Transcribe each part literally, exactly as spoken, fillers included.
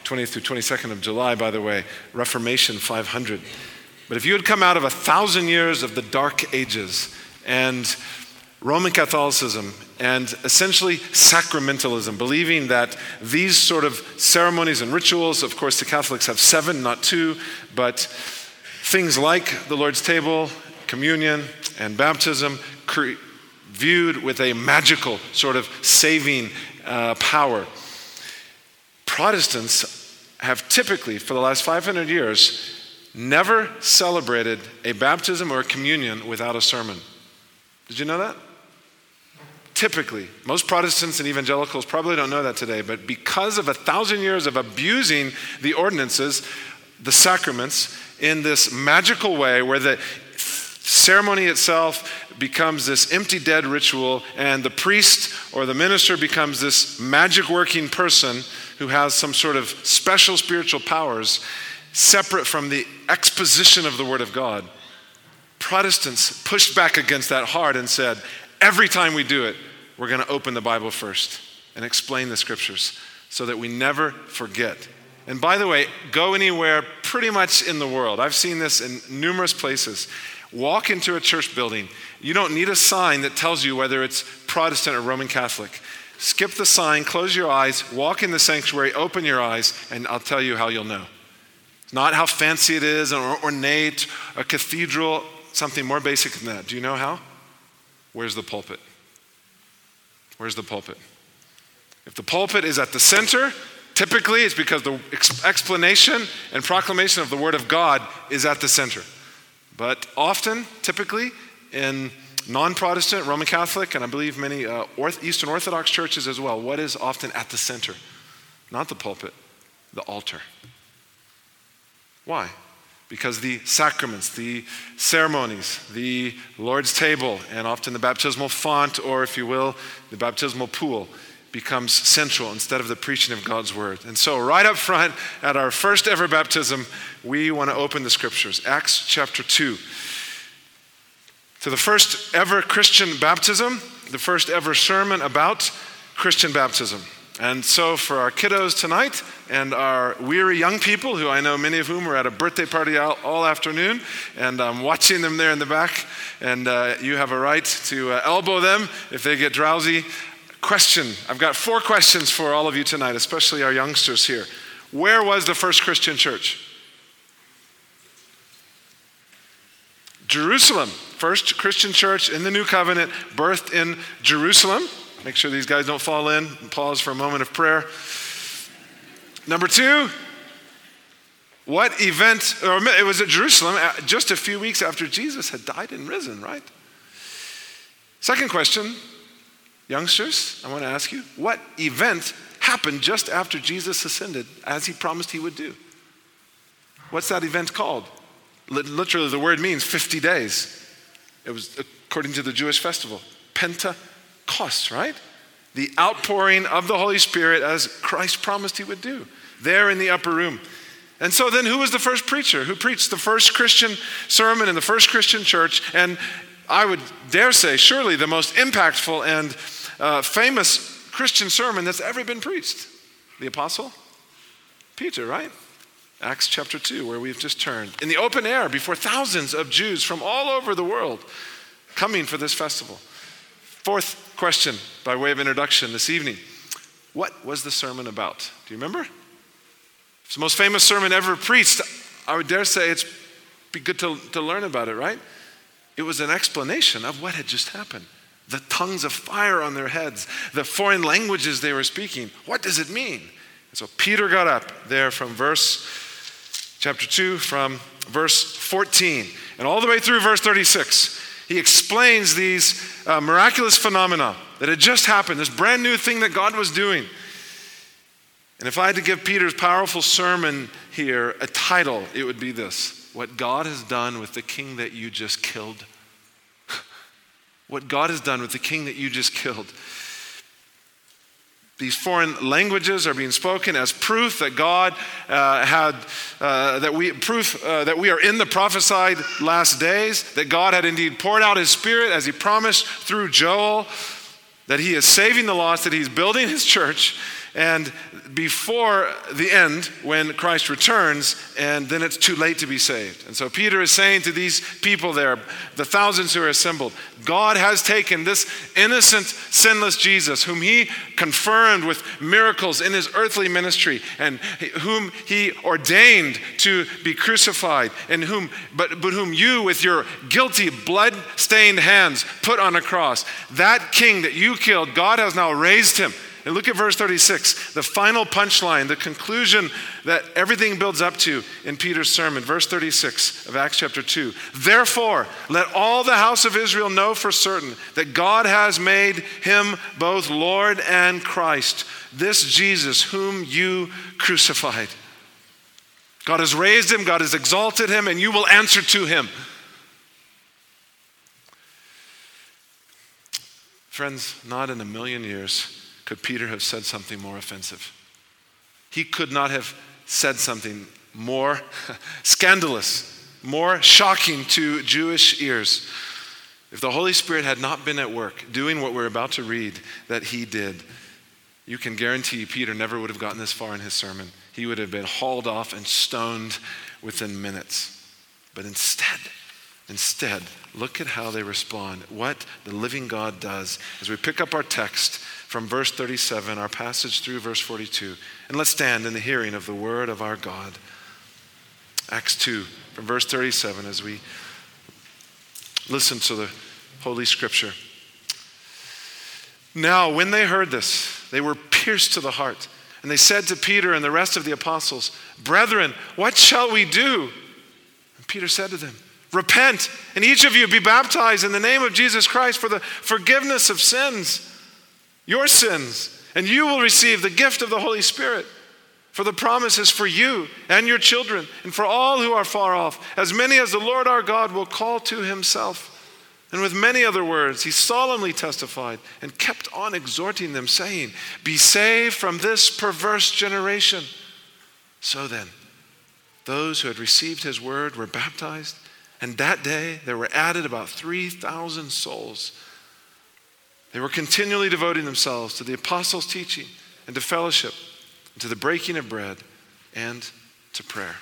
twentieth through twenty-second of July, by the way, Reformation five hundred. But if you had come out of a thousand years of the Dark Ages and Roman Catholicism and essentially sacramentalism, believing that these sort of ceremonies and rituals, of course the Catholics have seven, not two, but things like the Lord's table, communion, and baptism, cre- viewed with a magical sort of saving uh, power. Protestants have typically, for the last five hundred years, never celebrated a baptism or a communion without a sermon. Did you know that? Typically, most Protestants and evangelicals probably don't know that today, but because of a thousand years of abusing the ordinances, the sacraments, in this magical way where the ceremony itself becomes this empty dead ritual and the priest or the minister becomes this magic working person who has some sort of special spiritual powers separate from the exposition of the Word of God, Protestants pushed back against that hard and said, every time we do it, we're going to open the Bible first and explain the scriptures so that we never forget. And by the way, go anywhere pretty much in the world. I've seen this in numerous places. Walk into a church building. You don't need a sign that tells you whether it's Protestant or Roman Catholic. Skip the sign, close your eyes, walk in the sanctuary, open your eyes, and I'll tell you how you'll know. It's not how fancy it is, or ornate, a cathedral, something more basic than that. Do you know how? Where's the pulpit? Where's the pulpit? If the pulpit is at the center, typically it's because the ex- explanation and proclamation of the Word of God is at the center. But often, typically, in non-Protestant, Roman Catholic, and I believe many uh, Orth- Eastern Orthodox churches as well, what is often at the center? Not the pulpit, the altar. Why? Because the sacraments, the ceremonies, the Lord's table, and often the baptismal font, or if you will, the baptismal pool, becomes central instead of the preaching of God's word. And so right up front at our first ever baptism, we want to open the scriptures. Acts chapter two. To the first ever Christian baptism, the first ever sermon about Christian baptism. And so for our kiddos tonight and our weary young people, who I know many of whom are at a birthday party all, all afternoon, and I'm watching them there in the back, and uh, you have a right to uh, elbow them if they get drowsy. Question, I've got four questions for all of you tonight, especially our youngsters here. Where was the first Christian church? Jerusalem. First Christian church in the New Covenant, birthed in Jerusalem. Make sure these guys don't fall in. Pause for a moment of prayer. Number two, what event, or it was at Jerusalem just a few weeks after Jesus had died and risen, right? Second question, youngsters, I want to ask you, what event happened just after Jesus ascended as he promised he would do? What's that event called? Literally, the word means fifty days. It was according to the Jewish festival, Pentecost, right? The outpouring of the Holy Spirit as Christ promised he would do, there in the upper room. And so then who was the first preacher? Who preached the first Christian sermon in the first Christian church? And I would dare say, surely the most impactful and uh, famous Christian sermon that's ever been preached. The apostle Peter, right? Acts chapter two, where we've just turned. In the open air before thousands of Jews from all over the world coming for this festival. Fourth question by way of introduction this evening. What was the sermon about? Do you remember? It's the most famous sermon ever preached. I would dare say it's be good to, to learn about it, right? It was an explanation of what had just happened. The tongues of fire on their heads, the foreign languages they were speaking. What does it mean? And so Peter got up there from verse, chapter two, from verse fourteen, and all the way through verse thirty-six. He explains these uh, miraculous phenomena that had just happened, this brand new thing that God was doing. And if I had to give Peter's powerful sermon here a title, it would be this: what God has done with the king that you just killed. What God has done with the king that you just killed. These foreign languages are being spoken as proof that God uh, had, uh, that we proof uh, that we are in the prophesied last days, that God had indeed poured out his Spirit as he promised through Joel, that he is saving the lost, that he's building his church, and before the end when Christ returns, and then it's too late to be saved. And so Peter is saying to these people there, the thousands who are assembled, God has taken this innocent, sinless Jesus, whom he confirmed with miracles in his earthly ministry, and whom he ordained to be crucified, and whom, but, but whom you with your guilty, blood-stained hands put on a cross. That king that you killed, God has now raised him. And look at verse thirty-six, the final punchline, the conclusion that everything builds up to in Peter's sermon. Verse thirty-six of Acts chapter two. Therefore, let all the house of Israel know for certain that God has made him both Lord and Christ, this Jesus whom you crucified. God has raised him, God has exalted him, and you will answer to him. Friends, not in a million years could Peter have said something more offensive. He could not have said something more scandalous, more shocking to Jewish ears. If the Holy Spirit had not been at work doing what we're about to read that he did, you can guarantee Peter never would have gotten this far in his sermon. He would have been hauled off and stoned within minutes. But instead, instead, look at how they respond, what the living God does as we pick up our text from verse thirty-seven, our passage through verse forty-two. And let's stand in the hearing of the word of our God. Acts two, from verse thirty-seven, as we listen to the Holy Scripture. Now, when they heard this, they were pierced to the heart. And they said to Peter and the rest of the apostles, "Brethren, what shall we do?" And Peter said to them, "Repent, and each of you be baptized in the name of Jesus Christ for the forgiveness of sins, your sins, and you will receive the gift of the Holy Spirit. For the promise is for you and your children, and for all who are far off, as many as the Lord our God will call to himself." And with many other words, he solemnly testified and kept on exhorting them, saying, "Be saved from this perverse generation." So then, those who had received his word were baptized, and that day there were added about three thousand souls. They were continually devoting themselves to the apostles' teaching and to fellowship, and to the breaking of bread and to prayer.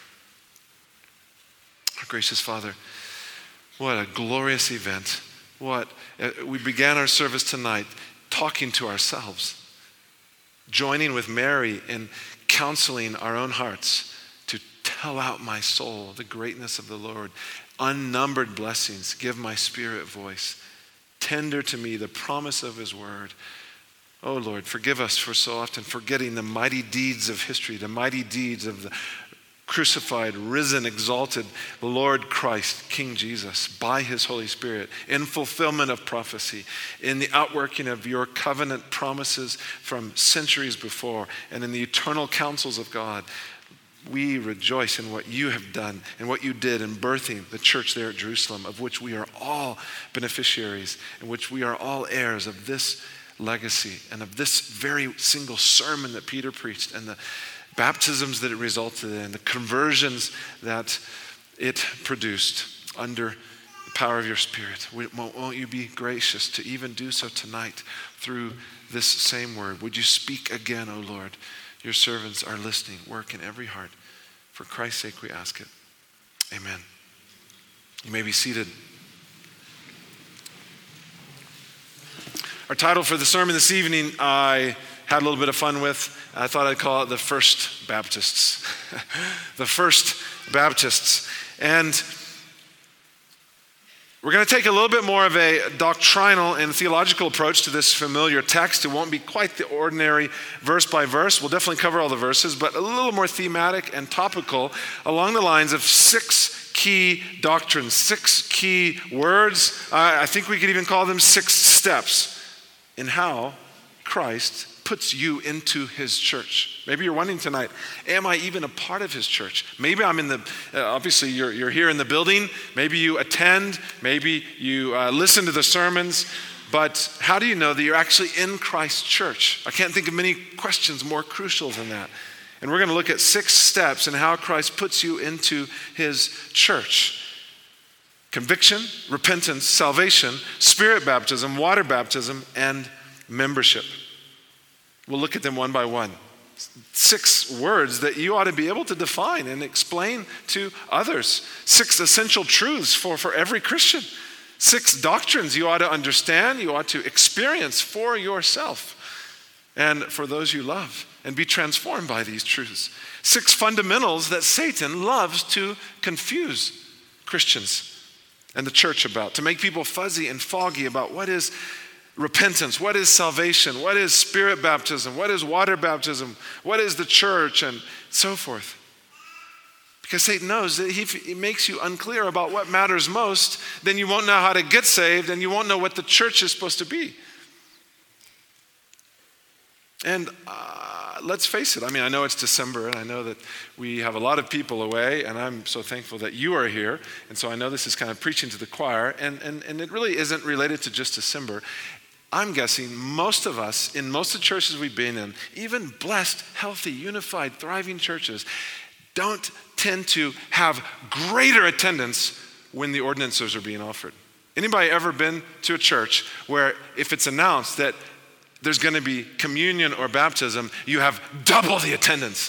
Our gracious Father, what a glorious event. What uh, we began our service tonight talking to ourselves, joining with Mary in counseling our own hearts to tell out my soul the greatness of the Lord. Unnumbered blessings, give my spirit voice. Tender to me the promise of his word. Oh Lord, forgive us for so often forgetting the mighty deeds of history, the mighty deeds of the crucified, risen, exalted Lord Christ, King Jesus, by his Holy Spirit, in fulfillment of prophecy, in the outworking of your covenant promises from centuries before, and in the eternal counsels of God. We rejoice in what you have done and what you did in birthing the church there at Jerusalem, of which we are all beneficiaries, in which we are all heirs of this legacy and of this very single sermon that Peter preached, and the baptisms that it resulted in, the conversions that it produced under the power of your Spirit. Won't you be gracious to even do so tonight through this same word? Would you speak again, O Lord? Your servants are listening. Work in every heart. For Christ's sake we ask it. Amen. You may be seated. Our title for the sermon this evening, I had a little bit of fun with. I thought I'd call it The First Baptists. The First Baptists. And we're going to take a little bit more of a doctrinal and theological approach to this familiar text. It won't be quite the ordinary verse by verse. We'll definitely cover all the verses, but a little more thematic and topical along the lines of six key doctrines, six key words. Uh, I think we could even call them six steps in how Christ puts you into his church. Maybe you're wondering tonight, am I even a part of his church? Maybe I'm in the, uh, obviously you're, you're here in the building. Maybe you attend. Maybe you uh, listen to the sermons. But how do you know that you're actually in Christ's church? I can't think of many questions more crucial than that. And we're going to look at six steps in how Christ puts you into his church. Conviction, repentance, salvation, spirit baptism, water baptism, and membership. We'll look at them one by one. Six words that you ought to be able to define and explain to others. Six essential truths for, for every Christian. Six doctrines you ought to understand, you ought to experience for yourself and for those you love, and be transformed by these truths. Six fundamentals that Satan loves to confuse Christians and the church about, to make people fuzzy and foggy about what is repentance, what is salvation, what is spirit baptism, what is water baptism, what is the church, and so forth. Because Satan knows that if he makes you unclear about what matters most, then you won't know how to get saved and you won't know what the church is supposed to be. And uh, let's face it, I mean, I know it's December and I know that we have a lot of people away, and I'm so thankful that you are here. And so I know this is kind of preaching to the choir, and, and, and it really isn't related to just December. I'm guessing most of us, in most of the churches we've been in, even blessed, healthy, unified, thriving churches, don't tend to have greater attendance when the ordinances are being offered. Anybody ever been to a church where if it's announced that there's going to be communion or baptism, you have double the attendance?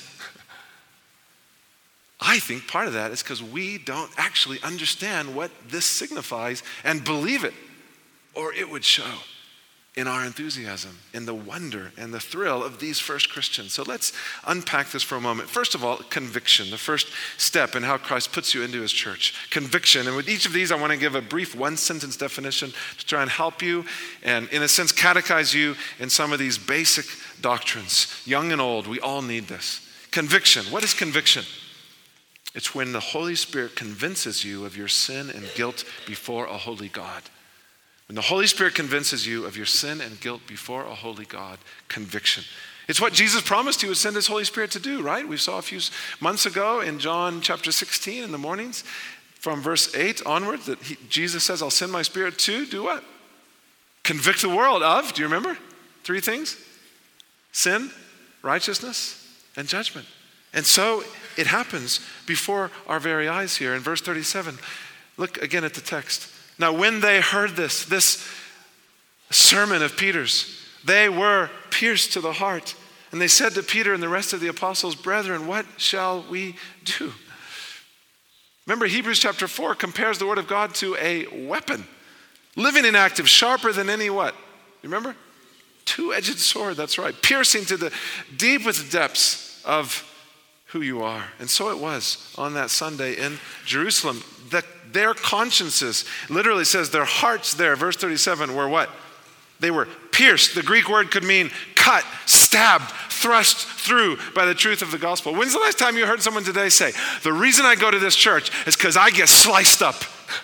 I think part of that is because we don't actually understand what this signifies and believe it, or it would show in our enthusiasm, in the wonder and the thrill of these first Christians. So let's unpack this for a moment. First of all, conviction, the first step in how Christ puts you into his church. Conviction. And with each of these, I want to give a brief one-sentence definition to try and help you and, in a sense, catechize you in some of these basic doctrines. Young and old, we all need this. Conviction. What is conviction? It's when the Holy Spirit convinces you of your sin and guilt before a holy God. When the Holy Spirit convinces you of your sin and guilt before a holy God, conviction. It's what Jesus promised he would send his Holy Spirit to do, right? We saw a few months ago in John chapter sixteen in the mornings, from verse eight onward, that he, Jesus says, I'll send my Spirit to do what? Convict the world of, do you remember? Three things: sin, righteousness, and judgment. And so it happens before our very eyes here. In verse thirty-seven, look again at the text. Now, when they heard this, this sermon of Peter's, they were pierced to the heart. And they said to Peter and the rest of the apostles, brethren, what shall we do? Remember, Hebrews chapter four compares the word of God to a weapon, living and active, sharper than any what? You remember? Two-edged sword, that's right, piercing to the deep with the depths of who you are. And so it was on that Sunday in Jerusalem. The Their consciences, literally says their hearts there, verse thirty-seven, were what? They were pierced. The Greek word could mean cut, stabbed, thrust through by the truth of the gospel. When's the last time you heard someone today say, the reason I go to this church is because I get sliced up?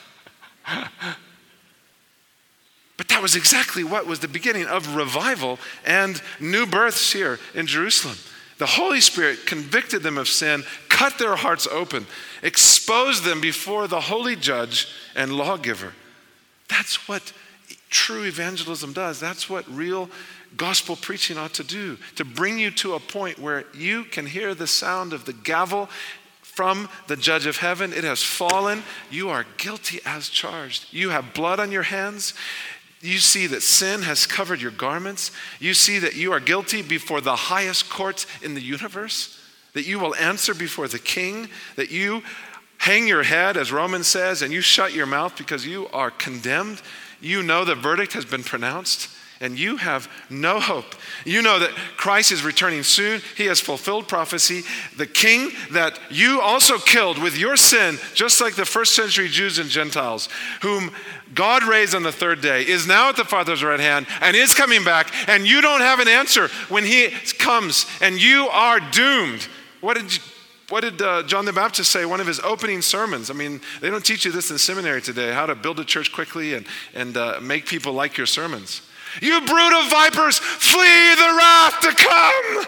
But that was exactly what was the beginning of revival and new births here in Jerusalem. The Holy Spirit convicted them of sin, cut their hearts open, exposed them before the holy judge and lawgiver. That's what true evangelism does. That's what real gospel preaching ought to do, to bring you to a point where you can hear the sound of the gavel from the judge of heaven. It has fallen. You are guilty as charged. You have blood on your hands. You see that sin has covered your garments. You see that you are guilty before the highest court in the universe, that you will answer before the king, that you hang your head, as Romans says, and you shut your mouth because you are condemned. You know the verdict has been pronounced, and you have no hope. You know that Christ is returning soon. He has fulfilled prophecy. The king that you also killed with your sin, just like the first century Jews and Gentiles, whom God raised on the third day, is now at the Father's right hand and is coming back, and you don't have an answer when he comes, and you are doomed. What did you, what did uh, John the Baptist say? One of his opening sermons. I mean, they don't teach you this in seminary today, how to build a church quickly and, and uh, make people like your sermons. You brood of vipers, flee the wrath to come.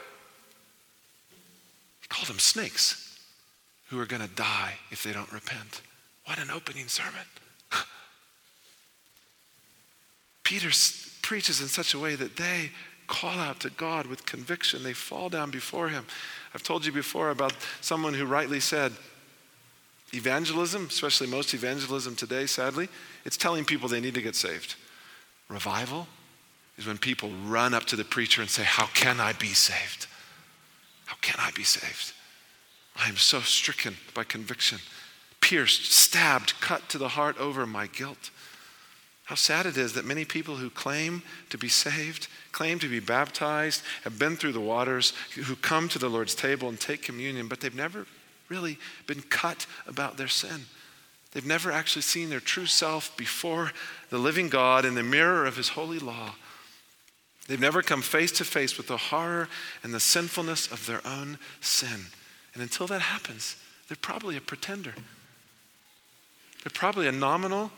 He called them snakes who are going to die if they don't repent. What an opening sermon. Peter preaches in such a way that they call out to God with conviction. They fall down before him. I've told you before about someone who rightly said, evangelism, especially most evangelism today, sadly, it's telling people they need to get saved. Revival, is when people run up to the preacher and say, how can I be saved? How can I be saved? I am so stricken by conviction, pierced, stabbed, cut to the heart over my guilt. How sad it is that many people who claim to be saved, claim to be baptized, have been through the waters, who come to the Lord's table and take communion, but they've never really been cut about their sin. They've never actually seen their true self before the living God in the mirror of his holy law. They've never come face to face with the horror and the sinfulness of their own sin. And until that happens, they're probably a pretender. They're probably a nominal,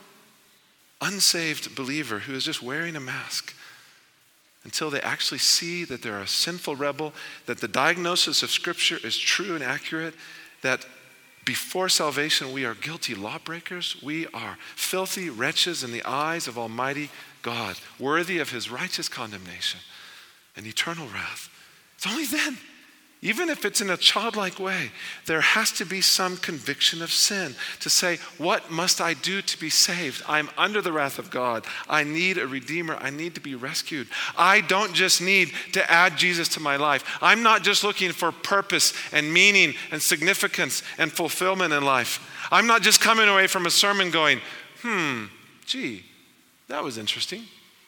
unsaved believer who is just wearing a mask until they actually see that they're a sinful rebel, that the diagnosis of Scripture is true and accurate, that before salvation we are guilty lawbreakers, we are filthy wretches in the eyes of Almighty God, worthy of his righteous condemnation and eternal wrath. It's only then, even if it's in a childlike way, there has to be some conviction of sin to say, what must I do to be saved? I'm under the wrath of God. I need a redeemer. I need to be rescued. I don't just need to add Jesus to my life. I'm not just looking for purpose and meaning and significance and fulfillment in life. I'm not just coming away from a sermon going, hmm, gee, that was interesting.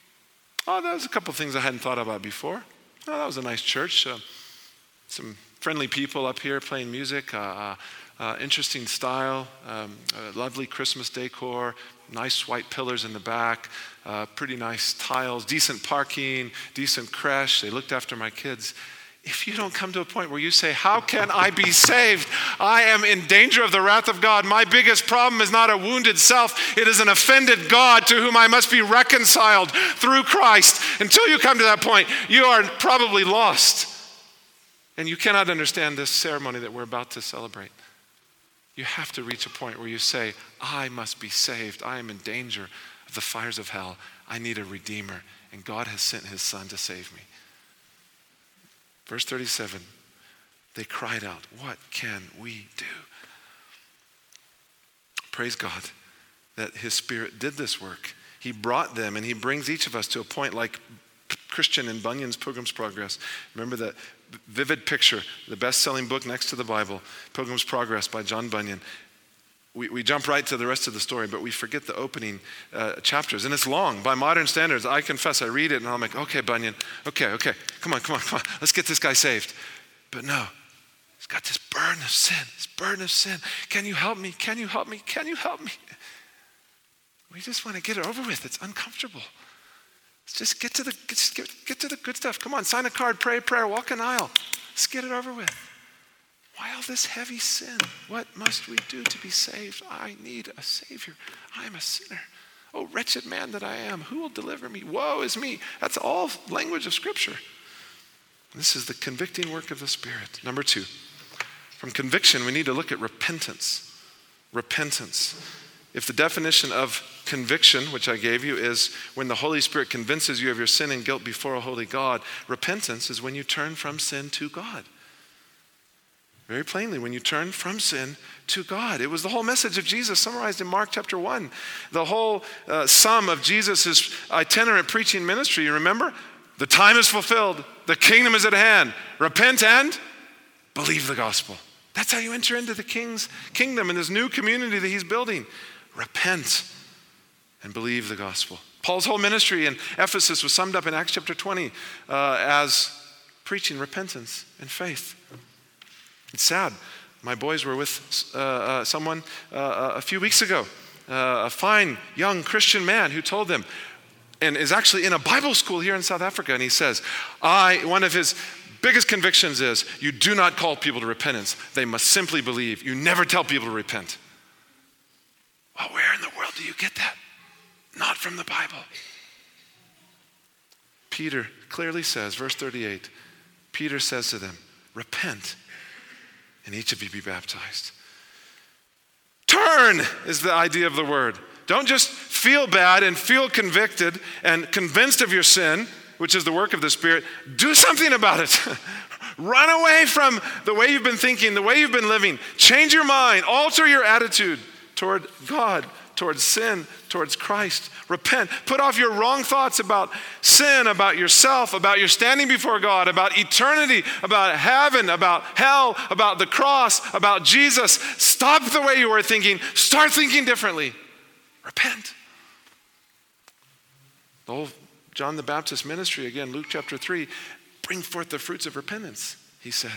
Oh, that was a couple things I hadn't thought about before. Oh, that was a nice church. Uh, Some friendly people up here playing music, uh, uh, uh, interesting style, um, uh, lovely Christmas decor, nice white pillars in the back, uh, pretty nice tiles, decent parking, decent creche. They looked after my kids. If you don't come to a point where you say, how can I be saved? I am in danger of the wrath of God. My biggest problem is not a wounded self. It is an offended God to whom I must be reconciled through Christ. Until you come to that point, you are probably lost. And you cannot understand this ceremony that we're about to celebrate. You have to reach a point where you say, I must be saved. I am in danger of the fires of hell. I need a redeemer. And God has sent his son to save me. Verse thirty-seven, they cried out, what can we do? Praise God that his Spirit did this work. He brought them, and he brings each of us to a point like Christian in Bunyan's Pilgrim's Progress. Remember that vivid picture, the best-selling book next to the Bible, Pilgrim's Progress by John Bunyan. We, we jump right to the rest of the story, but we forget the opening uh, chapters. And it's long. By modern standards, I confess, I read it and I'm like, okay, Bunyan, okay, okay, come on, come on, come on. Let's get this guy saved. But no, he's got this burden of sin, this burden of sin. Can you help me? Can you help me? Can you help me? We just want to get it over with. It's uncomfortable. Let's just get to the, get, get, get to the good stuff. Come on, sign a card, pray a prayer, walk an aisle. Let's get it over with. Why all this heavy sin? What must we do to be saved? I need a Savior. I am a sinner. Oh, wretched man that I am, who will deliver me? Woe is me. That's all language of Scripture. This is the convicting work of the Spirit. Number two, from conviction, we need to look at repentance. Repentance. If the definition of conviction, which I gave you, is when the Holy Spirit convinces you of your sin and guilt before a holy God, repentance is when you turn from sin to God. Very plainly, when you turn from sin to God. It was the whole message of Jesus summarized in Mark chapter one. The whole uh, sum of Jesus' itinerant preaching ministry. You remember? The time is fulfilled. The kingdom is at hand. Repent and believe the gospel. That's how you enter into the King's kingdom and this new community that he's building. Repent and believe the gospel. Paul's whole ministry in Ephesus was summed up in Acts chapter twenty uh, as preaching repentance and faith. It's sad. My boys were with uh, uh, someone uh, a few weeks ago, uh, a fine young Christian man who told them, and is actually in a Bible school here in South Africa, and he says, I, one of his biggest convictions is, you do not call people to repentance. They must simply believe. You never tell people to repent. Well, where in the world do you get that? Not from the Bible. Peter clearly says, verse thirty-eight, Peter says to them, repent, and each of you be baptized. Turn is the idea of the word. Don't just feel bad and feel convicted and convinced of your sin, which is the work of the Spirit. Do something about it. Run away from the way you've been thinking, the way you've been living. Change your mind. Alter your attitude toward God, towards sin, towards Christ. Repent. Put off your wrong thoughts about sin, about yourself, about your standing before God, about eternity, about heaven, about hell, about the cross, about Jesus. Stop the way you were thinking. Start thinking differently. Repent. The whole John the Baptist ministry, again, Luke chapter three, bring forth the fruits of repentance, he said.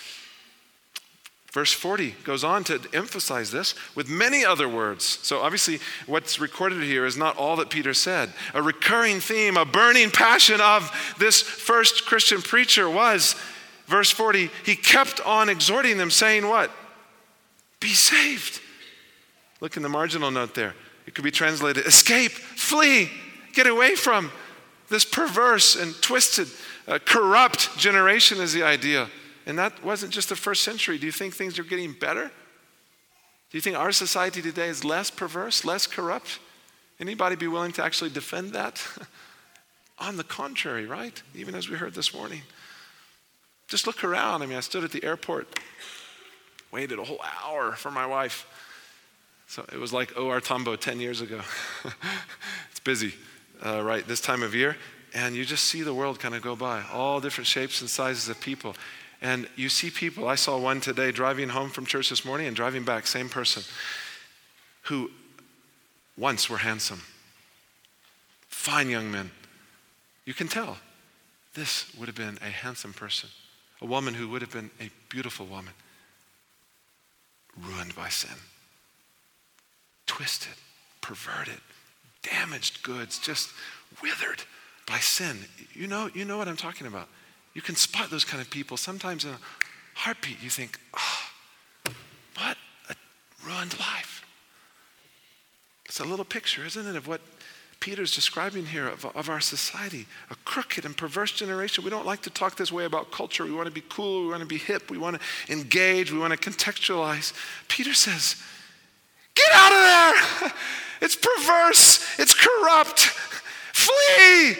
Verse forty goes on to emphasize this with many other words. So obviously what's recorded here is not all that Peter said. A recurring theme, a burning passion of this first Christian preacher was, verse forty, he kept on exhorting them saying what? Be saved. Look in the marginal note there. It could be translated, escape, flee, get away from this perverse and twisted, uh, corrupt generation is the idea. And that wasn't just the first century. Do you think things are getting better? Do you think our society today is less perverse, less corrupt? Anybody be willing to actually defend that? On the contrary, right? Even as we heard this morning. Just look around. I mean, I stood at the airport, waited a whole hour for my wife. So it was like O R Tambo ten years ago. It's busy, uh, right, this time of year. And you just see the world kind of go by, all different shapes and sizes of people. And you see people, I saw one today driving home from church this morning and driving back, same person, who once were handsome, fine young men. You can tell this would have been a handsome person, a woman who would have been a beautiful woman, ruined by sin, twisted, perverted, damaged goods, just withered by sin. You know, you know what I'm talking about. You can spot those kind of people. Sometimes in a heartbeat, you think, oh, what a ruined life. It's a little picture, isn't it, of what Peter's describing here of, of our society. A crooked and perverse generation. We don't like to talk this way about culture. We want to be cool. We want to be hip. We want to engage. We want to contextualize. Peter says, get out of there. It's perverse. It's corrupt. Flee.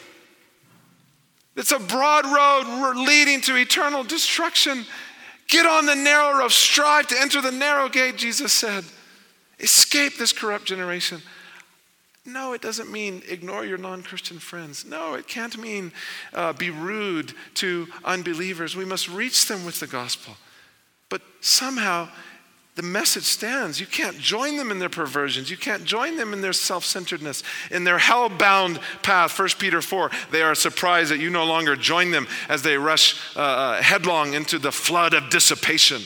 It's a broad road leading to eternal destruction. Get on the narrow road. Strive to enter the narrow gate, Jesus said. Escape this corrupt generation. No, it doesn't mean ignore your non-Christian friends. No, it can't mean uh, be rude to unbelievers. We must reach them with the gospel. But somehow the message stands. You can't join them in their perversions. You can't join them in their self-centeredness, in their hell-bound path. First Peter four, they are surprised that you no longer join them as they rush uh, headlong into the flood of dissipation.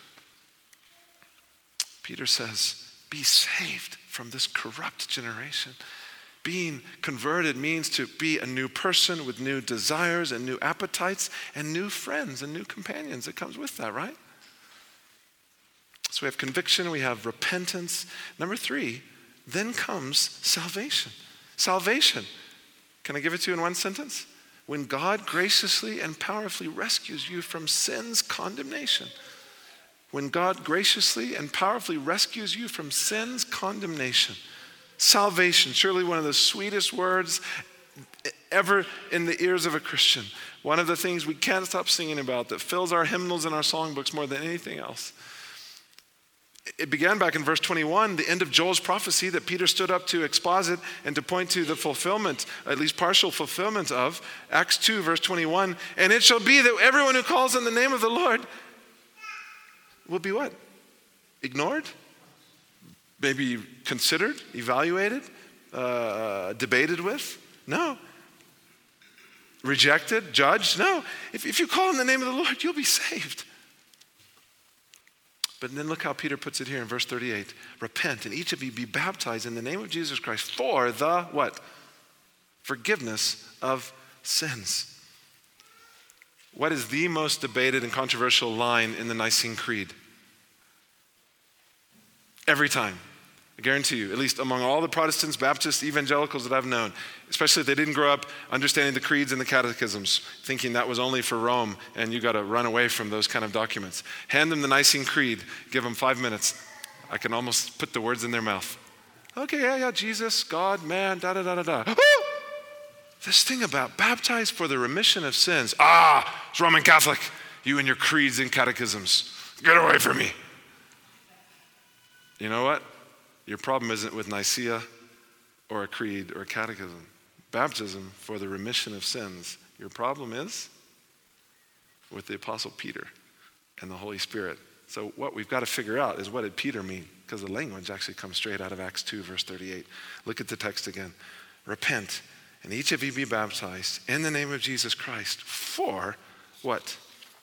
Peter says, be saved from this corrupt generation. Being converted means to be a new person with new desires and new appetites and new friends and new companions. It comes with that, right? So we have conviction, we have repentance. Number three, then comes salvation. Salvation. Can I give it to you in one sentence? When God graciously and powerfully rescues you from sin's condemnation. When God graciously and powerfully rescues you from sin's condemnation. Salvation, surely one of the sweetest words ever in the ears of a Christian. One of the things we can't stop singing about that fills our hymnals and our songbooks more than anything else. It began back in verse twenty-one, the end of Joel's prophecy that Peter stood up to exposit and to point to the fulfillment, at least partial fulfillment of. Acts two, verse twenty-one, and it shall be that everyone who calls on the name of the Lord will be what? Ignored? Maybe considered, evaluated, uh, debated with? No. Rejected, judged? No. If, if you call on the name of the Lord, you'll be saved. But then look how Peter puts it here in verse thirty-eight. Repent and each of you be baptized in the name of Jesus Christ for the what? Forgiveness of sins. What is the most debated and controversial line in the Nicene Creed? Every time. I guarantee you, at least among all the Protestants, Baptists, evangelicals that I've known, especially if they didn't grow up understanding the creeds and the catechisms, thinking that was only for Rome and you got to run away from those kind of documents. Hand them the Nicene Creed, give them five minutes. I can almost put the words in their mouth. Okay, yeah, yeah, Jesus, God, man, da da da da da. This thing about baptized for the remission of sins. Ah, it's Roman Catholic. You and your creeds and catechisms. Get away from me. You know what? Your problem isn't with Nicaea or a creed or a catechism. Baptism for the remission of sins. Your problem is with the Apostle Peter and the Holy Spirit. So what we've got to figure out is, what did Peter mean? Because the language actually comes straight out of Acts two, verse thirty-eight. Look at the text again. Repent, and each of you be baptized in the name of Jesus Christ for what?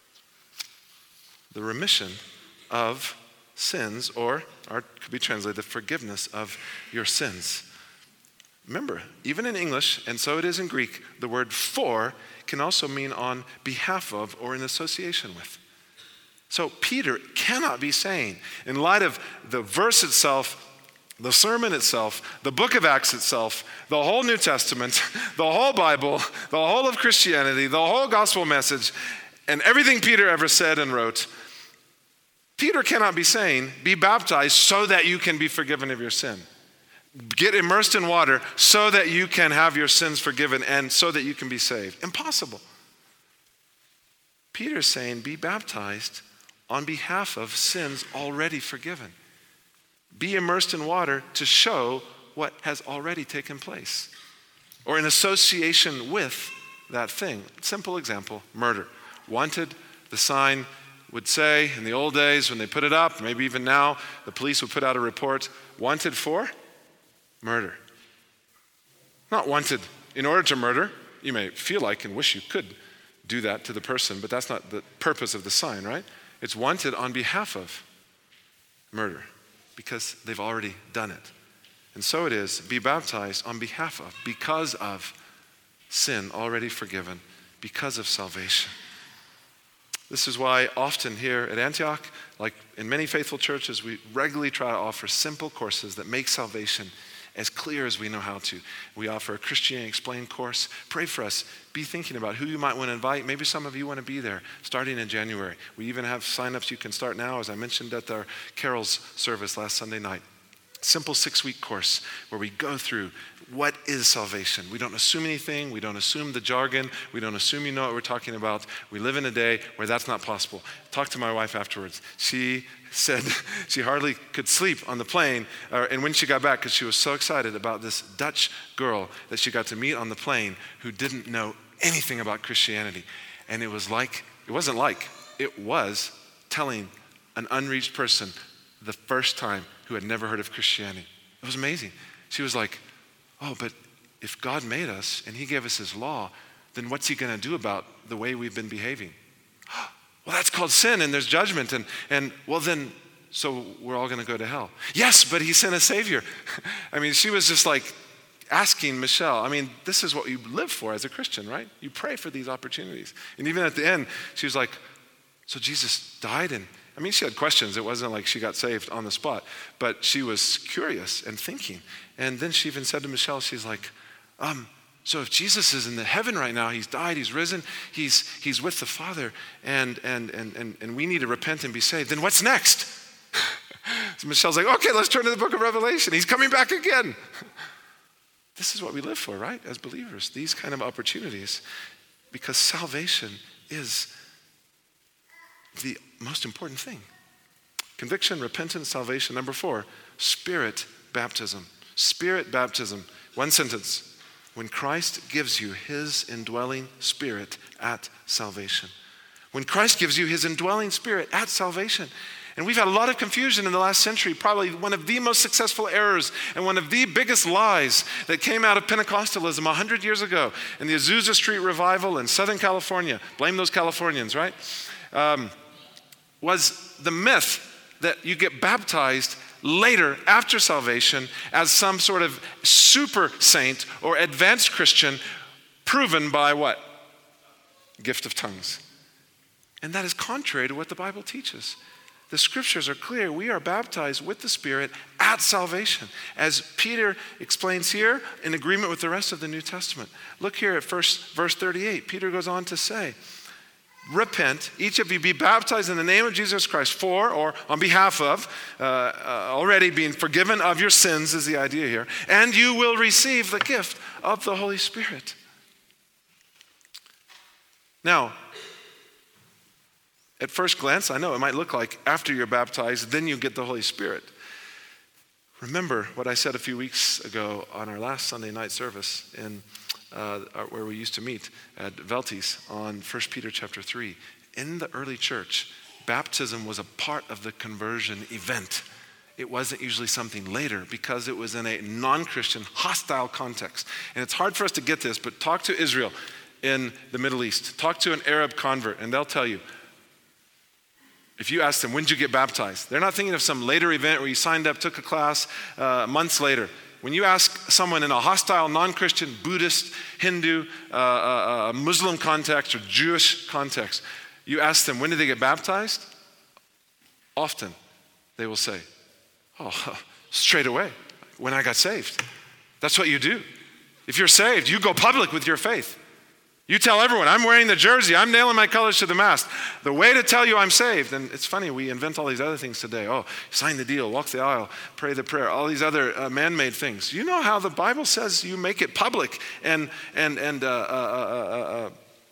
The remission of sins, or, or it could be translated, the forgiveness of your sins. Remember, even in English, and so it is in Greek, the word for can also mean on behalf of or in association with. So Peter cannot be saying, in light of the verse itself, the sermon itself, the book of Acts itself, the whole New Testament, the whole Bible, the whole of Christianity, the whole gospel message, and everything Peter ever said and wrote, Peter cannot be saying, be baptized so that you can be forgiven of your sin. Get immersed in water so that you can have your sins forgiven and so that you can be saved. Impossible. Peter's saying, be baptized on behalf of sins already forgiven. Be immersed in water to show what has already taken place, or in association with that thing. Simple example, murder. Wanted, the sign would say in the old days when they put it up, maybe even now, the police would put out a report, wanted for murder. Not wanted in order to murder. You may feel like and wish you could do that to the person, but that's not the purpose of the sign, right? It's wanted on behalf of murder because they've already done it. And so it is, be baptized on behalf of, because of sin already forgiven, because of salvation. This is why often here at Antioch, like in many faithful churches, we regularly try to offer simple courses that make salvation as clear as we know how to. We offer a Christianity Explained course. Pray for us. Be thinking about who you might want to invite. Maybe some of you want to be there starting in January. We even have signups you can start now, as I mentioned at our Carol's service last Sunday night. Simple six-week course where we go through what is salvation. We don't assume anything. We don't assume the jargon. We don't assume you know what we're talking about. We live in a day where that's not possible. Talked to my wife afterwards. She said she hardly could sleep on the plane, uh, and when she got back, because she was so excited about this Dutch girl that she got to meet on the plane who didn't know anything about Christianity. And it was like, it wasn't like, it was telling an unreached person the first time who had never heard of Christianity. It was amazing. She was like, oh, but if God made us and he gave us his law, then what's he going to do about the way we've been behaving? Well, that's called sin and there's judgment. And, and well, then, so we're all going to go to hell. Yes, but he sent a savior. I mean, she was just like asking Michelle, I mean, this is what you live for as a Christian, right? You pray for these opportunities. And even at the end, she was like, so Jesus died? And I mean, she had questions. It wasn't like she got saved on the spot, but she was curious and thinking. And then she even said to Michelle, she's like, um, so if Jesus is in the heaven right now, he's died, he's risen, he's he's with the Father, and and and and, and we need to repent and be saved, then what's next? So Michelle's like, okay, let's turn to the book of Revelation. He's coming back again. This is what we live for, right? As believers, these kind of opportunities, because salvation is the most important thing. Conviction, repentance, salvation. Number four, spirit baptism. Spirit baptism. One sentence. When Christ gives you his indwelling spirit at salvation. When Christ gives you his indwelling spirit at salvation. And we've had a lot of confusion in the last century. Probably one of the most successful errors and one of the biggest lies that came out of Pentecostalism one hundred years ago in the Azusa Street revival in Southern California. Blame those Californians, right? Um, was the myth that you get baptized later after salvation as some sort of super saint or advanced Christian proven by what? Gift of tongues. And that is contrary to what the Bible teaches. The scriptures are clear. We are baptized with the Spirit at salvation. As Peter explains here, in agreement with the rest of the New Testament. Look here at first, verse thirty-eight. Peter goes on to say, repent, each of you be baptized in the name of Jesus Christ for, or on behalf of, uh, uh, already being forgiven of your sins is the idea here, and you will receive the gift of the Holy Spirit. Now, at first glance, I know it might look like after you're baptized, then you get the Holy Spirit. Remember what I said a few weeks ago on our last Sunday night service in uh, where we used to meet at Veltes on First Peter chapter three. In the early church, baptism was a part of the conversion event. It wasn't usually something later because it was in a non-Christian, hostile context. And it's hard for us to get this, but talk to Israel in the Middle East. Talk to an Arab convert, and they'll tell you, if you ask them, when did you get baptized? They're not thinking of some later event where you signed up, took a class uh, months later. When you ask someone in a hostile, non-Christian, Buddhist, Hindu, uh, uh, uh, Muslim context or Jewish context, you ask them, when did they get baptized? Often they will say, oh, straight away, when I got saved. That's what you do. If you're saved, you go public with your faith. You tell everyone, I'm wearing the jersey, I'm nailing my colors to the mast. The way to tell you I'm saved, and it's funny, we invent all these other things today. Oh, sign the deal, walk the aisle, pray the prayer, all these other uh, man-made things. You know how the Bible says you make it public and, and, and uh, uh, uh, uh,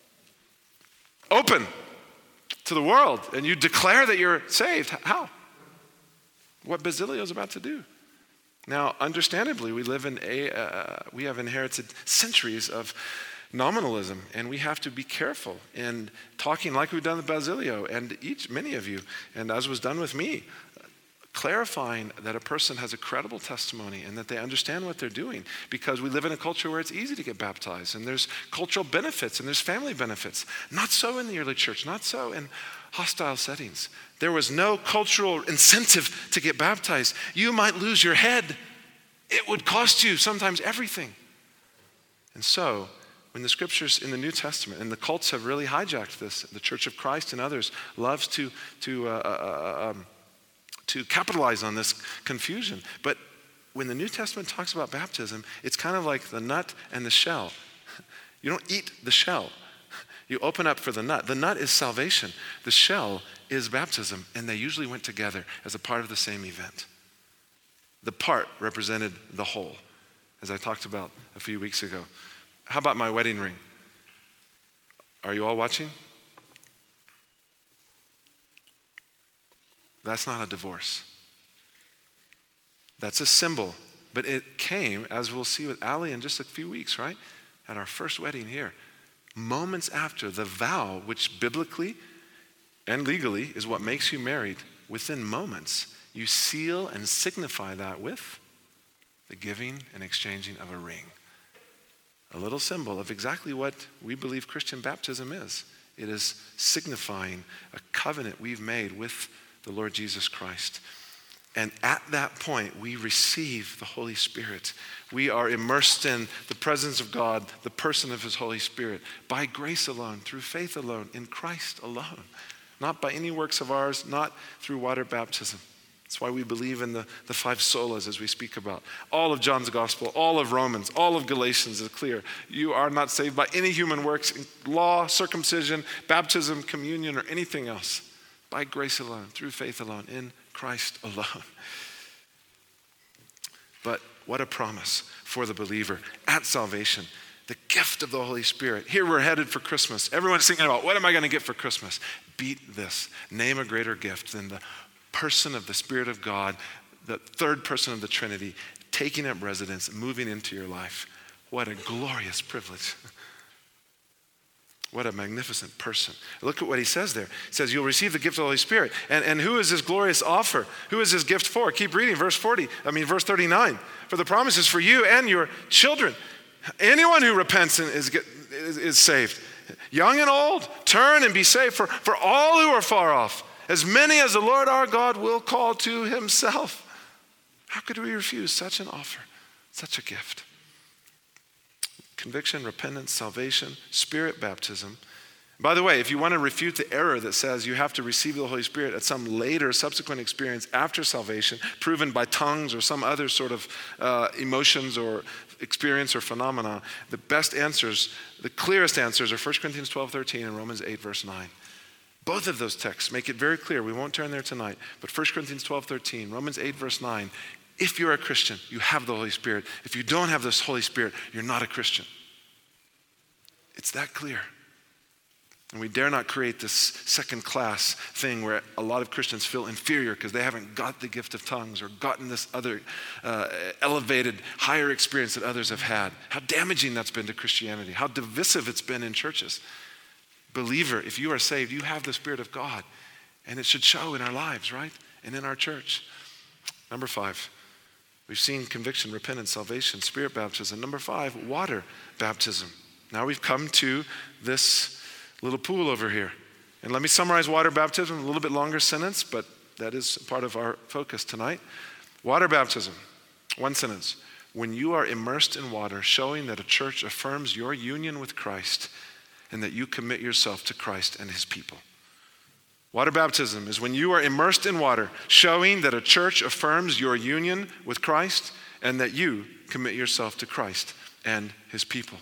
open to the world, and you declare that you're saved. How? What Basilio is about to do. Now, understandably, we live in a, uh, we have inherited centuries of nominalism, and we have to be careful in talking like we've done with Basilio, and each, many of you, and as was done with me, clarifying that a person has a credible testimony and that they understand what they're doing, because we live in a culture where it's easy to get baptized, and there's cultural benefits and there's family benefits. Not so in the early church, not so in hostile settings. There was no cultural incentive to get baptized. You might lose your head. It would cost you sometimes everything. And so, when the scriptures in the New Testament, and the cults have really hijacked this, the Church of Christ and others loves to, to, uh, uh, um, to capitalize on this confusion. But when the New Testament talks about baptism, it's kind of like the nut and the shell. You don't eat the shell. You open up for the nut. The nut is salvation. The shell is baptism, and they usually went together as a part of the same event. The part represented the whole, as I talked about a few weeks ago. How about my wedding ring? Are you all watching? That's not a divorce. That's a symbol. But it came, as we'll see with Ali in just a few weeks, right? At our first wedding here. Moments after the vow, which biblically and legally is what makes you married, within moments, you seal and signify that with the giving and exchanging of a ring. A little symbol of exactly what we believe Christian baptism is. It is signifying a covenant we've made with the Lord Jesus Christ. And at that point, we receive the Holy Spirit. We are immersed in the presence of God, the person of his Holy Spirit, by grace alone, through faith alone, in Christ alone. Not by any works of ours, not through water baptism. That's why we believe in the, the five solas as we speak about. All of John's gospel, all of Romans, all of Galatians is clear. You are not saved by any human works, law, circumcision, baptism, communion, or anything else. By grace alone, through faith alone, in Christ alone. But what a promise for the believer at salvation. The gift of the Holy Spirit. Here we're headed for Christmas. Everyone's thinking about, what am I going to get for Christmas? Beat this. Name a greater gift than the person of the Spirit of God, the third person of the Trinity, taking up residence, moving into your life. What a glorious privilege. What a magnificent person. Look at what he says there. He says, you'll receive the gift of the Holy Spirit. And, and who is this glorious offer? Who is this gift for? Keep reading, verse forty, I mean, verse thirty-nine. For the promise is for you and your children. Anyone who repents and is, is, is saved. Young and old, turn and be saved. For, for all who are far off, as many as the Lord our God will call to himself. How could we refuse such an offer, such a gift? Conviction, repentance, salvation, Spirit baptism. By the way, if you want to refute the error that says you have to receive the Holy Spirit at some later subsequent experience after salvation, proven by tongues or some other sort of uh, emotions or experience or phenomena, the best answers, the clearest answers are First Corinthians twelve thirteen and Romans eight verse nine. Both of those texts make it very clear. We won't turn there tonight, but First Corinthians twelve thirteen, Romans eight verse nine, if you're a Christian, you have the Holy Spirit. If you don't have this Holy Spirit, you're not a Christian. It's that clear. And we dare not create this second-class thing where a lot of Christians feel inferior because they haven't got the gift of tongues or gotten this other uh, elevated, higher experience that others have had. How damaging that's been to Christianity. How divisive it's been in churches. Believer, if you are saved, you have the Spirit of God. And it should show in our lives, right? And in our church. Number five, we've seen conviction, repentance, salvation, Spirit baptism. Number five, water baptism. Now we've come to this little pool over here. And let me summarize water baptism, a little bit longer sentence, but that is part of our focus tonight. Water baptism, one sentence. When you are immersed in water, showing that a church affirms your union with Christ and that you commit yourself to Christ and his people. Water baptism is when you are immersed in water, showing that a church affirms your union with Christ and that you commit yourself to Christ and his people.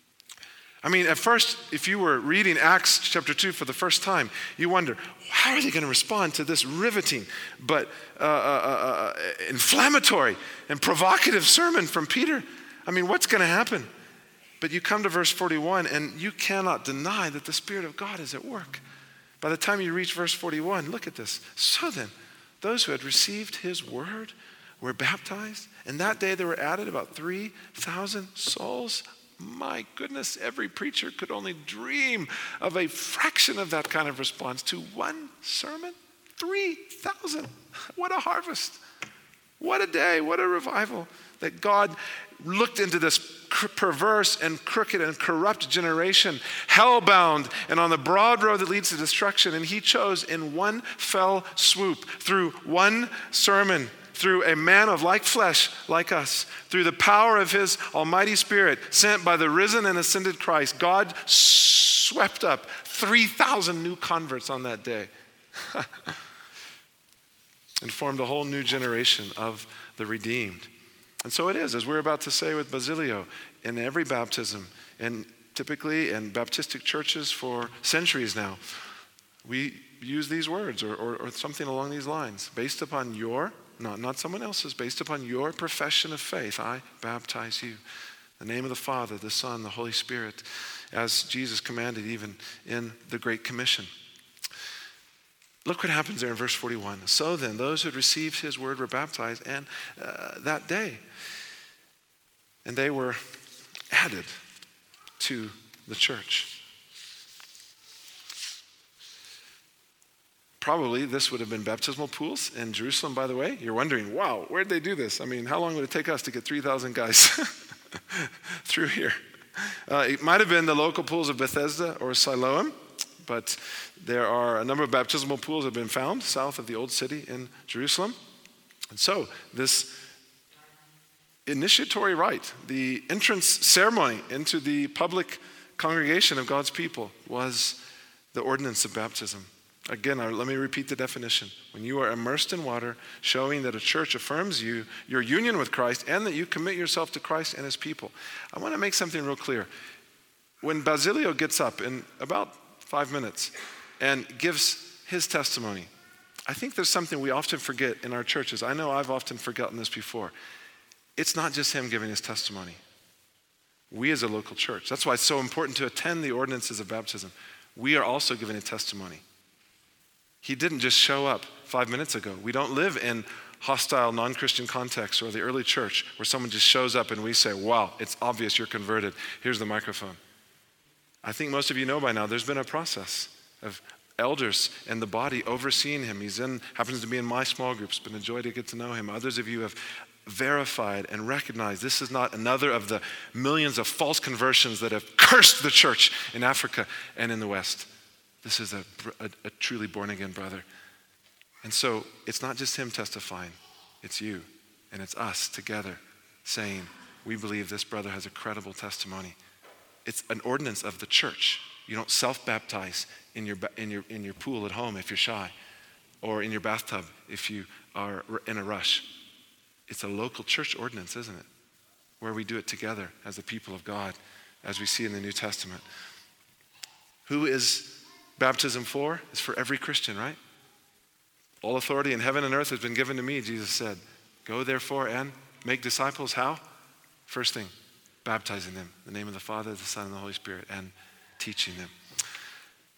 I mean, at first, if you were reading Acts chapter two for the first time, you wonder, how are they going to respond to this riveting but uh, uh, uh, inflammatory and provocative sermon from Peter? I mean, what's going to happen? But you come to verse forty-one, and you cannot deny that the Spirit of God is at work. By the time you reach verse forty-one, look at this. So then, those who had received his word were baptized, and that day there were added about three thousand souls. My goodness, every preacher could only dream of a fraction of that kind of response to one sermon. three thousand. What a harvest. What a day. What a revival. That God looked into this perverse and crooked and corrupt generation, hellbound and on the broad road that leads to destruction. And he chose in one fell swoop, through one sermon, through a man of like flesh, like us, through the power of his almighty Spirit, sent by the risen and ascended Christ, God swept up three thousand new converts on that day and formed a whole new generation of the redeemed. And so it is, as we're about to say with Basilio, in every baptism, and typically in Baptistic churches for centuries now, we use these words or, or, or something along these lines, based upon your Not, not someone else's, based upon your profession of faith, I baptize you. In the name of the Father, the Son, the Holy Spirit, as Jesus commanded even in the Great Commission. Look what happens there in verse forty-one. So then, those who had received his word were baptized, and uh, that day, and they were added to the church. Probably this would have been baptismal pools in Jerusalem, by the way. You're wondering, wow, where'd they do this? I mean, how long would it take us to get three thousand guys through here? Uh, it might have been the local pools of Bethesda or Siloam, but there are a number of baptismal pools that have been found south of the old city in Jerusalem. And so this initiatory rite, the entrance ceremony into the public congregation of God's people, was the ordinance of baptism. Again, let me repeat the definition. When you are immersed in water, showing that a church affirms you, your union with Christ, and that you commit yourself to Christ and his people. I want to make something real clear. When Basilio gets up in about five minutes and gives his testimony, I think there's something we often forget in our churches. I know I've often forgotten this before. It's not just him giving his testimony. We as a local church, that's why it's so important to attend the ordinances of baptism. We are also giving a testimony. He didn't just show up five minutes ago. We don't live in hostile, non-Christian contexts or the early church where someone just shows up and we say, wow, it's obvious you're converted. Here's the microphone. I think most of you know by now there's been a process of elders and the body overseeing him. He's in, happens to be in my small group. It's been a joy to get to know him. Others of you have verified and recognized this is not another of the millions of false conversions that have cursed the church in Africa and in the West. This is a, a, a truly born-again brother. And so it's not just him testifying. It's you and it's us together saying, we believe this brother has a credible testimony. It's an ordinance of the church. You don't self-baptize in your, in your, in your pool at home if you're shy, or in your bathtub if you are in a rush. It's a local church ordinance, isn't it? Where we do it together as the people of God, as we see in the New Testament. Who is baptism for? It's for every Christian, right? All authority in heaven and earth has been given to me, Jesus said. Go therefore and make disciples. How? First thing, baptizing them in the name of the Father, the Son, and the Holy Spirit, and teaching them.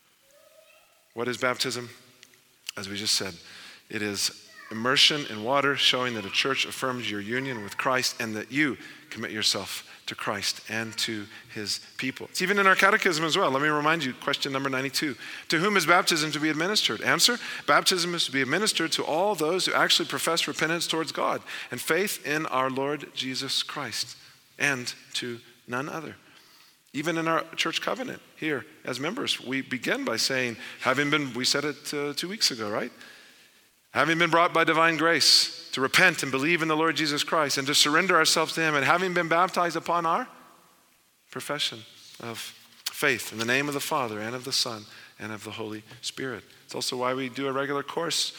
What is baptism? As we just said, it is immersion in water, showing that a church affirms your union with Christ and that you commit yourself to Christ and to his people. It's even in our catechism as well. Let me remind you, question number ninety-two. To whom is baptism to be administered? Answer, baptism is to be administered to all those who actually profess repentance towards God and faith in our Lord Jesus Christ, and to none other. Even in our church covenant here as members, we begin by saying, having been, we said it uh, two weeks ago, right? Having been brought by divine grace to repent and believe in the Lord Jesus Christ and to surrender ourselves to him, and having been baptized upon our profession of faith in the name of the Father and of the Son and of the Holy Spirit. It's also why we do a regular course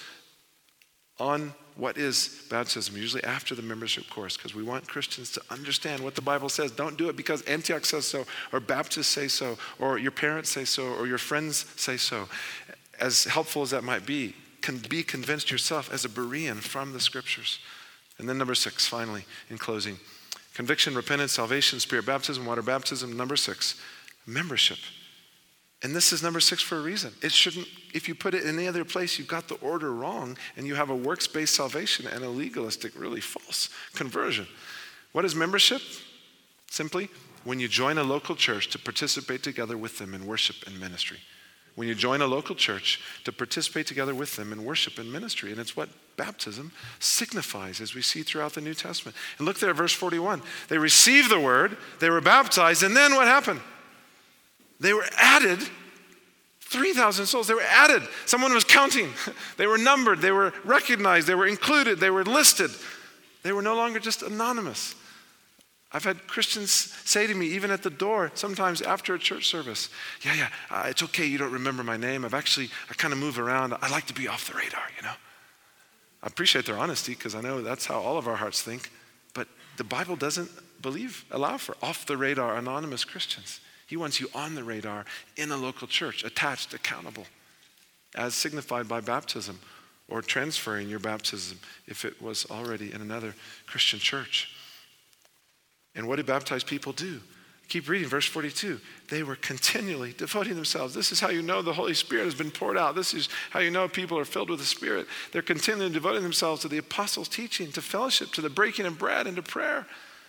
on what is baptism, usually after the membership course, because we want Christians to understand what the Bible says. Don't do it because Antioch says so, or Baptists say so, or your parents say so, or your friends say so. As helpful as that might be, can be convinced yourself as a Berean from the scriptures. And then number six, finally, in closing, conviction, repentance, salvation, spirit baptism, water baptism. Number six, membership. And this is number six for a reason. It shouldn't, if you put it in any other place, you've got the order wrong, and you have a works-based salvation and a legalistic, really false conversion. What is membership? Simply, when you join a local church to participate together with them in worship and ministry. When you join a local church to participate together with them in worship and ministry. And it's what baptism signifies, as we see throughout the New Testament. And look there at verse forty-one. They received the word, they were baptized, and then what happened? They were added, three thousand souls, they were added. Someone was counting. They were numbered, they were recognized, they were included, they were listed. They were no longer just anonymous. I've had Christians say to me, even at the door, sometimes after a church service, yeah, yeah, uh, it's okay you don't remember my name. I've actually, I kind of move around. I like to be off the radar, you know. I appreciate their honesty because I know that's how all of our hearts think. But the Bible doesn't believe, allow for off the radar anonymous Christians. He wants you on the radar in a local church, attached, accountable, as signified by baptism or transferring your baptism if it was already in another Christian church. And what did baptized people do? Keep reading verse forty-two. They were continually devoting themselves. This is how you know the Holy Spirit has been poured out. This is how you know people are filled with the Spirit. They're continually devoting themselves to the apostles' teaching, to fellowship, to the breaking of bread, and to prayer.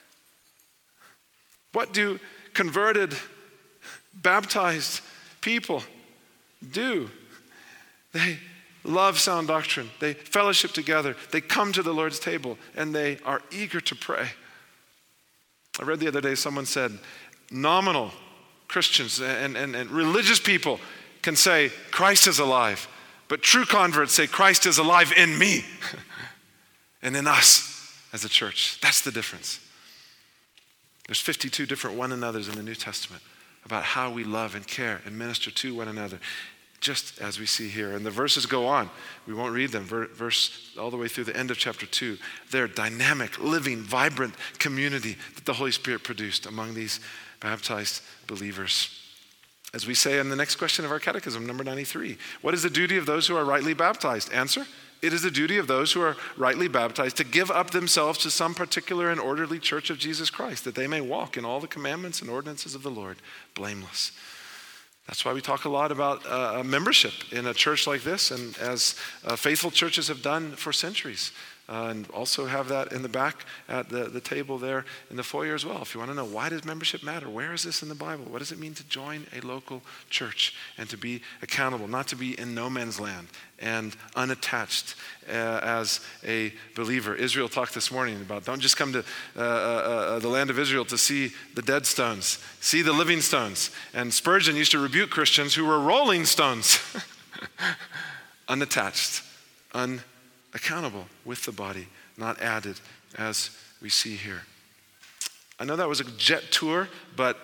What do converted, baptized people do? They love sound doctrine. They fellowship together. They come to the Lord's table, and they are eager to pray. I read the other day someone said, nominal Christians and, and, and religious people can say, Christ is alive. But true converts say, Christ is alive in me and in us as a church. That's the difference. There's fifty-two different one another's in the New Testament about how we love and care and minister to one another, just as we see here. And the verses go on. We won't read them, verse all the way through the end of chapter two. They're a dynamic, living, vibrant community that the Holy Spirit produced among these baptized believers. As we say in the next question of our catechism, number ninety-three, what is the duty of those who are rightly baptized? Answer, it is the duty of those who are rightly baptized to give up themselves to some particular and orderly church of Jesus Christ, that they may walk in all the commandments and ordinances of the Lord, blameless. That's why we talk a lot about uh, membership in a church like this, and as uh, faithful churches have done for centuries. Uh, and also have that in the back at the, the table there in the foyer as well. If you want to know, why does membership matter? Where is this in the Bible? What does it mean to join a local church and to be accountable, not to be in no man's land and unattached uh, as a believer? Israel talked this morning about don't just come to uh, uh, uh, the land of Israel to see the dead stones, see the living stones. And Spurgeon used to rebuke Christians who were rolling stones, unattached, unattached. Accountable with the body, not added, as we see here. I know that was a jet tour, but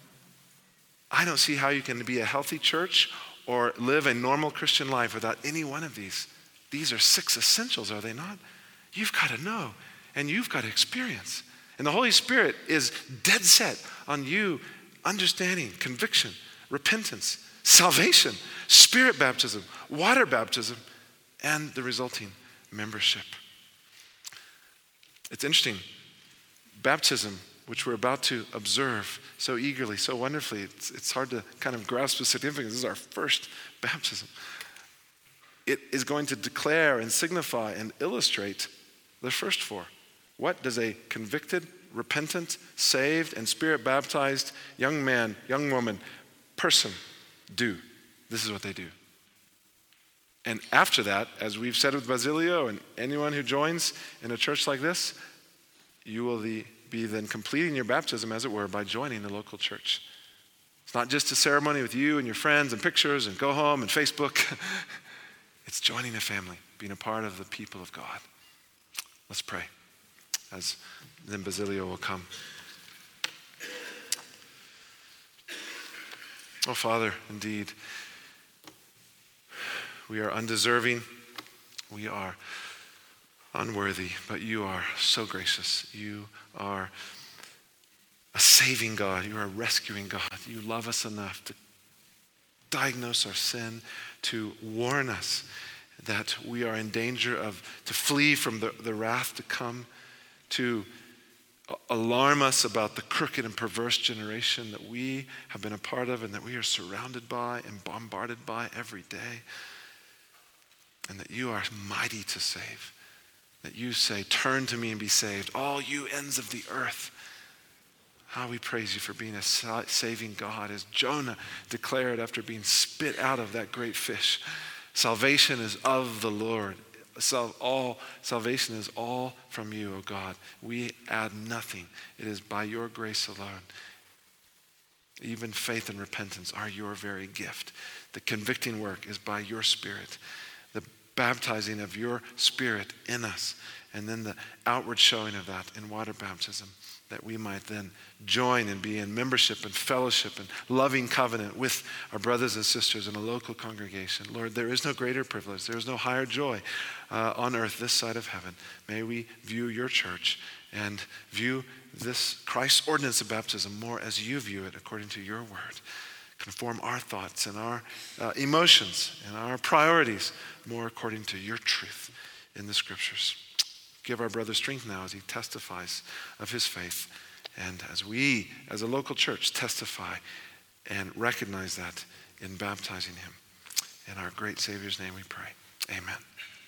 I don't see how you can be a healthy church or live a normal Christian life without any one of these. These are six essentials, are they not? You've got to know, and you've got to experience. And the Holy Spirit is dead set on you understanding conviction, repentance, salvation, spirit baptism, water baptism, and the resulting membership. It's interesting. Baptism which we're about to observe so eagerly, so wonderfully. It's, it's hard to kind of grasp the significance. This is our first baptism. It is going to declare and signify and illustrate the first four. What does a convicted, repentant, saved, and Spirit-baptized young man, young woman, person do? This is what they do. And after that, as we've said with Basilio and anyone who joins in a church like this, you will be then completing your baptism, as it were, by joining the local church. It's not just a ceremony with you and your friends and pictures and go home and Facebook. It's joining a family, being a part of the people of God. Let's pray, as then Basilio will come. Oh, Father, indeed, we are undeserving. We are unworthy, but you are so gracious. You are a saving God. You are a rescuing God. You love us enough to diagnose our sin, to warn us that we are in danger of, to flee from the, the wrath to come, to alarm us about the crooked and perverse generation that we have been a part of and that we are surrounded by and bombarded by every day. And that you are mighty to save. That you say, turn to me and be saved, all you ends of the earth. How we praise you for being a saving God, as Jonah declared after being spit out of that great fish. Salvation is of the Lord. Sal- all salvation is all from you, O God. We add nothing. It is by your grace alone. Even faith and repentance are your very gift. The convicting work is by your Spirit. The baptizing of your Spirit in us, and then the outward showing of that in water baptism, that we might then join and be in membership and fellowship and loving covenant with our brothers and sisters in a local congregation. Lord, there is no greater privilege. There is no higher joy uh, on earth this side of heaven. May we view your church and view this Christ's ordinance of baptism more as you view it according to your word. Conform our thoughts and our uh, emotions and our priorities more according to your truth in the scriptures. Give our brother strength now as he testifies of his faith, and as we, as a local church, testify and recognize that in baptizing him. In our great Savior's name we pray. Amen.